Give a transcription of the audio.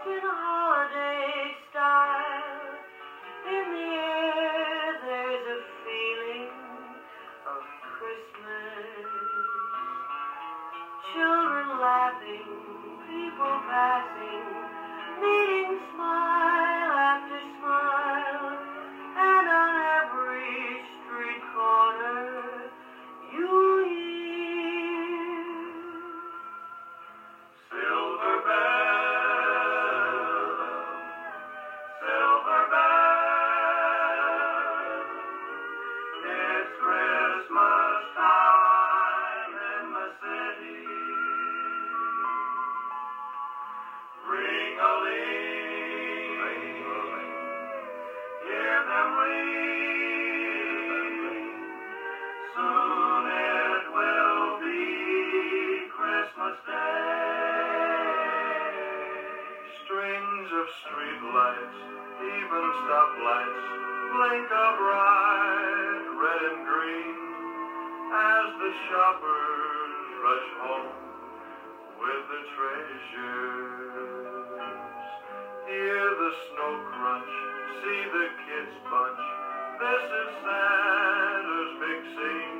in holiday style. In the air there's a feeling of Christmas. Children laughing, people passing, meeting smile after smile, and on every street corner you'll hear silver bells, silver bells. It's Christmas time in the city. Ring-a-ling, hear them ring. Soon it will be Christmas Day. Strings of street lights, even stoplights, blink of bright red and green as the shoppers rush home with the treasures. Hear the snow crunch, see the kids bunch. This is Santa's big scene.